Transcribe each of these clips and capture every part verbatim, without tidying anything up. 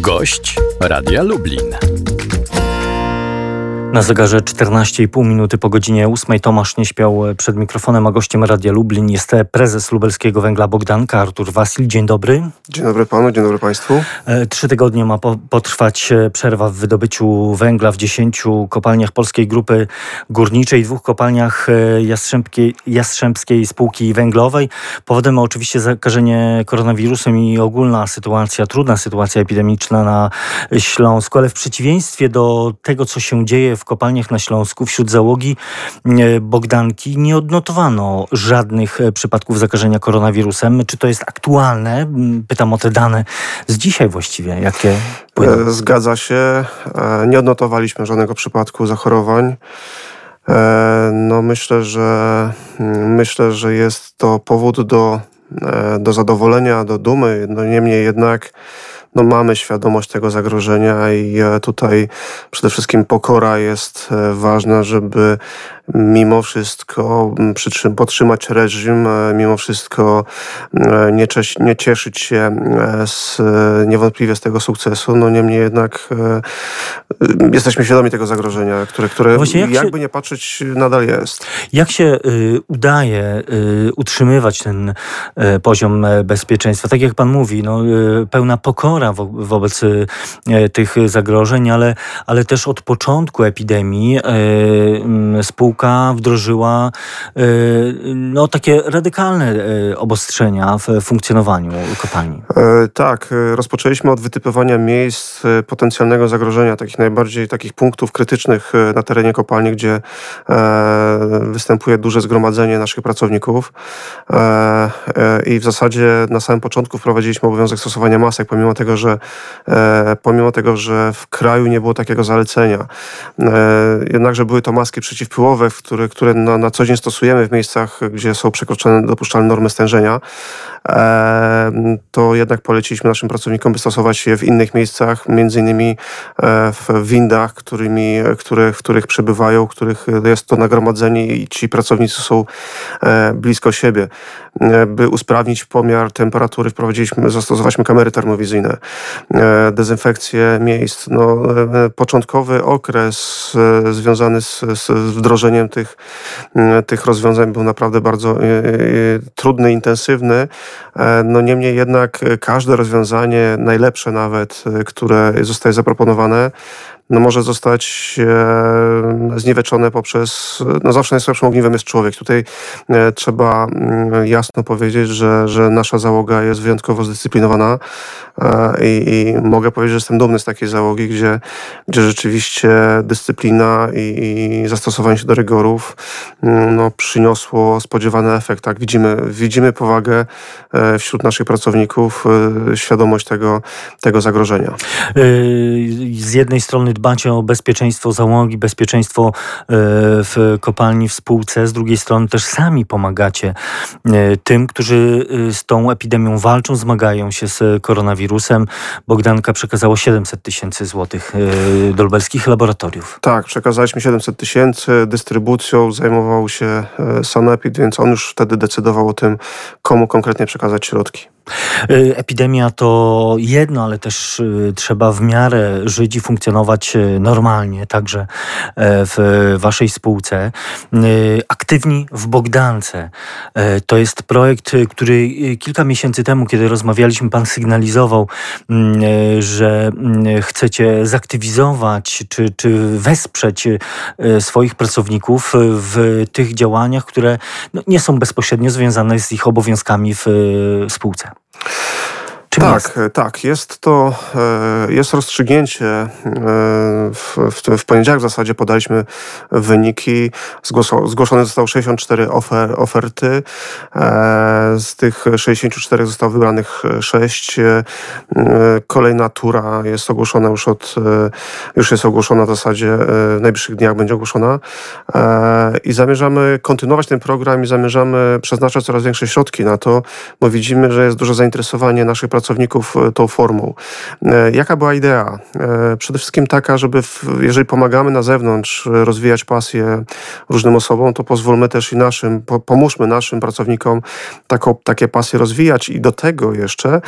Gość Radia Lublin. Na zegarze czternaście i pół minuty po godzinie ósmej. Tomasz nie śpiał przed mikrofonem, a gościem Radia Lublin jest prezes Lubelskiego Węgla Bogdanka, Artur Wasil. Dzień dobry. Dzień dobry panu, dzień dobry państwu. Trzy tygodnie ma po, potrwać przerwa w wydobyciu węgla w dziesięciu kopalniach Polskiej Grupy Górniczej, dwóch kopalniach Jastrzębskiej, Jastrzębskiej Spółki Węglowej. Powodem oczywiście zakażenie koronawirusem i ogólna sytuacja, trudna sytuacja epidemiczna na Śląsku, ale w przeciwieństwie do tego, co się dzieje w w kopalniach na Śląsku wśród załogi Bogdanki nie odnotowano żadnych przypadków zakażenia koronawirusem. Czy to jest aktualne? Pytam o te dane z dzisiaj właściwie. Jakie płyną? Zgadza się. Nie odnotowaliśmy żadnego przypadku zachorowań. No myślę, że myślę, że jest to powód do, do zadowolenia, do dumy. No niemniej jednak No mamy świadomość tego zagrożenia i tutaj przede wszystkim pokora jest ważna, żeby mimo wszystko podtrzymać reżim, mimo wszystko nie, cies- nie cieszyć się z, niewątpliwie z tego sukcesu. No niemniej jednak jesteśmy świadomi tego zagrożenia, które, które jak jakby się, nie patrzeć nadal jest. Jak się y, udaje y, utrzymywać ten y, poziom bezpieczeństwa? Tak jak pan mówi, no, y, pełna pokora wo- wobec y, tych zagrożeń, ale, ale też od początku epidemii y, y, spółka wdrożyła y, no, takie radykalne y, obostrzenia w funkcjonowaniu kopalni. E, tak, rozpoczęliśmy od wytypowania miejsc potencjalnego zagrożenia, takich najbardziej takich punktów krytycznych na terenie kopalni, gdzie e, występuje duże zgromadzenie naszych pracowników e, e, i w zasadzie na samym początku wprowadziliśmy obowiązek stosowania masek, pomimo tego, że e, pomimo tego, że w kraju nie było takiego zalecenia. E, jednakże były to maski przeciwpyłowe, które, które na, na co dzień stosujemy w miejscach, gdzie są przekroczone dopuszczalne normy stężenia, e, to jednak poleciliśmy naszym pracownikom, by stosować je w innych miejscach, między innymi e, w windach, którymi, które, w których przebywają, w których jest to nagromadzenie i ci pracownicy są e, blisko siebie. E, by usprawnić pomiar temperatury, wprowadziliśmy, zastosowaliśmy kamery termowizyjne, e, dezynfekcję miejsc. No, e, początkowy okres e, związany z, z wdrożeniem tych, tych rozwiązań był naprawdę bardzo e, e, trudny, intensywny. E, no niemniej jednak każde rozwiązanie, najlepsze nawet, e, które zostaje zaproponowane, no może zostać e, zniweczone poprzez, no zawsze najsłabszym ogniwem jest człowiek. Tutaj e, trzeba m, jasno powiedzieć, że, że nasza załoga jest wyjątkowo zdyscyplinowana e, i, i mogę powiedzieć, że jestem dumny z takiej załogi, gdzie, gdzie rzeczywiście dyscyplina i, i zastosowanie się do rygorów m, no, przyniosło spodziewany efekt. Tak? Widzimy, widzimy powagę e, wśród naszych pracowników, e, świadomość tego, tego zagrożenia. Yy, z jednej strony dbacie o bezpieczeństwo załogi, bezpieczeństwo w kopalni, w spółce. Z drugiej strony też sami pomagacie tym, którzy z tą epidemią walczą, zmagają się z koronawirusem. Bogdanka przekazało siedemset tysięcy złotych do lubelskich laboratoriów. Tak, przekazaliśmy siedemset tysięcy. Dystrybucją zajmował się Sanepid, więc on już wtedy decydował o tym, komu konkretnie przekazać środki. Epidemia to jedno, ale też trzeba w miarę żyć i funkcjonować normalnie, także w waszej spółce. Aktywni w Bogdance. To jest projekt, który kilka miesięcy temu, kiedy rozmawialiśmy, pan sygnalizował, że chcecie zaktywizować czy, czy wesprzeć swoich pracowników w tych działaniach, które no, nie są bezpośrednio związane z ich obowiązkami w spółce. Czym tak, jest? tak. Jest to, jest rozstrzygnięcie. W, w, w poniedziałek w zasadzie podaliśmy wyniki. Zgłoso, zgłoszone zostało sześćdziesiąt cztery ofer, oferty. Z tych sześćdziesięciu czterech zostało wybranych sześć. Kolejna tura jest ogłoszona już od, już jest ogłoszona w zasadzie w najbliższych dniach będzie ogłoszona. I zamierzamy kontynuować ten program i zamierzamy przeznaczać coraz większe środki na to, bo widzimy, że jest duże zainteresowanie naszych pracowników pracowników tą formą. Jaka była idea? Przede wszystkim taka, żeby w, jeżeli pomagamy na zewnątrz rozwijać pasję różnym osobom, to pozwólmy też i naszym, po, pomóżmy naszym pracownikom taką, takie pasje rozwijać i do tego jeszcze e,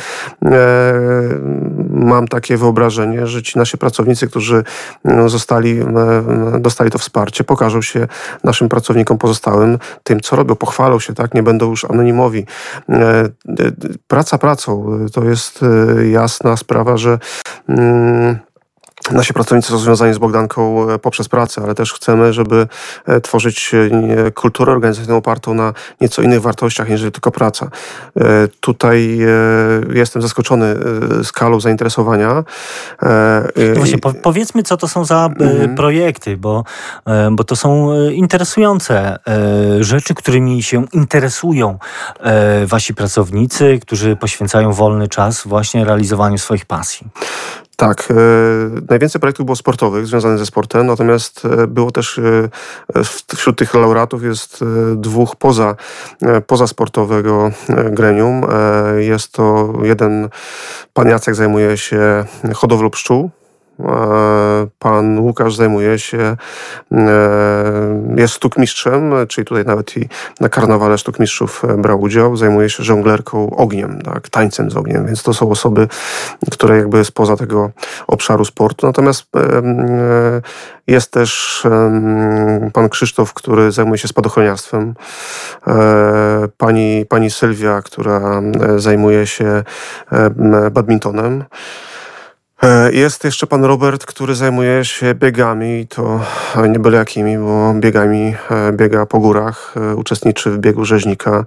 mam takie wyobrażenie, że ci nasi pracownicy, którzy zostali, e, dostali to wsparcie, pokażą się naszym pracownikom pozostałym tym, co robią, pochwalą się, tak, nie będą już anonimowi. E, praca pracą, to jest jasna sprawa, że mm, nasi pracownicy są związani z Bogdanką poprzez pracę, ale też chcemy, żeby tworzyć kulturę organizacyjną opartą na nieco innych wartościach, niż tylko praca. Tutaj jestem zaskoczony skalą zainteresowania. No właśnie, po, powiedzmy, co to są za mm. projekty, bo, bo to są interesujące rzeczy, którymi się interesują wasi pracownicy, którzy poświęcają wolny czas właśnie realizowaniu swoich pasji. Tak. Najwięcej projektów było sportowych, związanych ze sportem, natomiast było też wśród tych laureatów jest dwóch poza, pozasportowego gremium. Jest to jeden, pan Jacek zajmuje się hodowlą pszczół. Pan Łukasz zajmuje się, jest sztukmistrzem, czyli tutaj nawet i na karnawale sztukmistrzów brał udział, zajmuje się żonglerką ogniem, tak, tańcem z ogniem, więc to są osoby, które jakby spoza tego obszaru sportu. Natomiast jest też pan Krzysztof, który zajmuje się spadochroniarstwem, pani, pani Sylwia, która zajmuje się badmintonem. Jest jeszcze pan Robert, który zajmuje się biegami, to nie byle jakimi, bo biegami biega po górach, uczestniczy w biegu rzeźnika,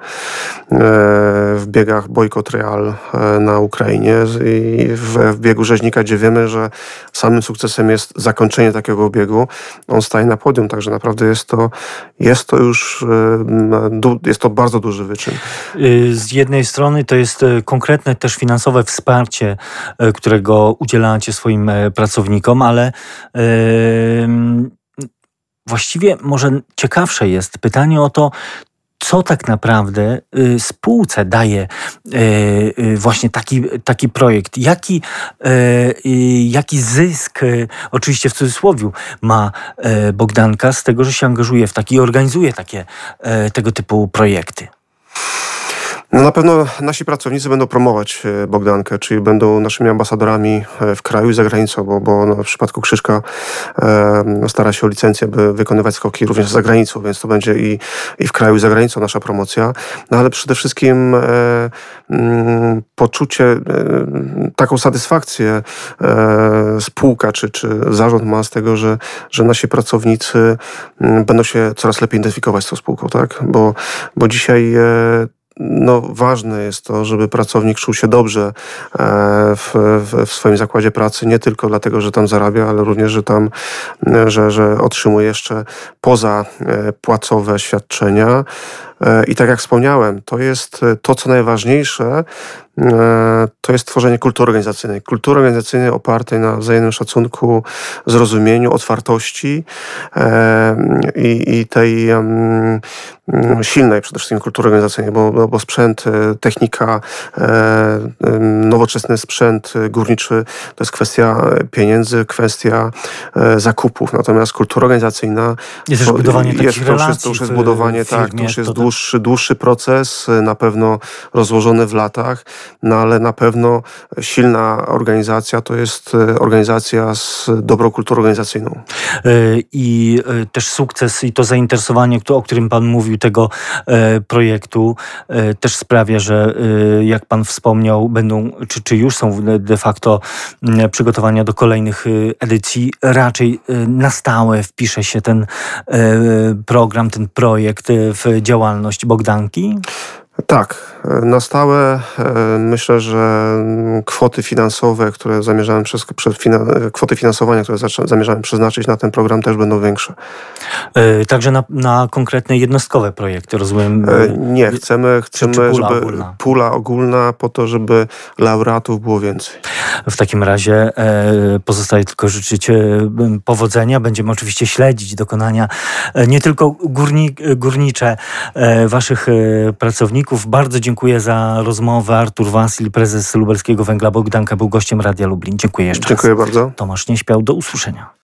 w biegach Boykot Real na Ukrainie i w biegu rzeźnika, gdzie wiemy, że samym sukcesem jest zakończenie takiego biegu. On staje na podium, także naprawdę jest to, jest to już jest to bardzo duży wyczyn. Z jednej strony to jest konkretne też finansowe wsparcie, którego udzielacie swoim pracownikom, ale yy, właściwie może ciekawsze jest pytanie o to, co tak naprawdę y, spółce daje y, y, właśnie taki, taki projekt. Jaki, y, y, jaki zysk, y, oczywiście w cudzysłowie, ma y, Bogdanka z tego, że się angażuje w takie i organizuje takie, y, tego typu projekty? No na pewno nasi pracownicy będą promować Bogdankę, czyli będą naszymi ambasadorami w kraju i za granicą, bo, bo no w przypadku Krzyszka e, stara się o licencję, by wykonywać skoki również za granicą, więc to będzie i, i w kraju i za granicą nasza promocja. No ale przede wszystkim e, m, poczucie, e, taką satysfakcję e, spółka czy, czy zarząd ma z tego, że, że nasi pracownicy m, będą się coraz lepiej identyfikować z tą spółką, tak? Bo, bo dzisiaj e, no, ważne jest to, żeby pracownik czuł się dobrze w, w, w swoim zakładzie pracy, nie tylko dlatego, że tam zarabia, ale również, że tam, że, że otrzymuje jeszcze poza płacowe świadczenia. I tak jak wspomniałem, to jest to, co najważniejsze, to jest tworzenie kultury organizacyjnej. Kultury organizacyjnej opartej na wzajemnym szacunku, zrozumieniu, otwartości i, i tej silnej przede wszystkim kultury organizacyjnej, bo, bo sprzęt, technika, nowoczesny sprzęt górniczy to jest kwestia pieniędzy, kwestia zakupów. Natomiast kultura organizacyjna jest też budowanie takich jest, relacji. To już, to już jest budowanie, firmie, tak, to już jest to dłuższy, dłuższy proces, na pewno rozłożony w latach, no ale na pewno silna organizacja to jest organizacja z dobrą kulturą organizacyjną. I też sukces i to zainteresowanie, o którym pan mówił, tego projektu też sprawia, że jak pan wspomniał, będą, czy, czy już są de facto przygotowania do kolejnych edycji, raczej na stałe wpisze się ten program, ten projekt w działalność Bogdanki? Tak, na stałe myślę, że kwoty finansowe, które zamierzałem przez, przez kwoty finansowania, które zamierzałem przeznaczyć na ten program, też będą większe. Także na, na konkretne jednostkowe projekty, rozumiem? Nie, chcemy, chcemy czy, czy pula żeby ogólna? Pula ogólna po to, żeby laureatów było więcej. W takim razie pozostaje tylko życzyć powodzenia. Będziemy oczywiście śledzić dokonania nie tylko górni, górnicze waszych pracowników. Bardzo dziękuję dziękuję za rozmowę. Artur Wasil, prezes Lubelskiego Węgla Bogdanka, był gościem Radia Lublin. Dziękuję jeszcze Dziękuję raz. bardzo. Tomasz Nieśpiał, do usłyszenia.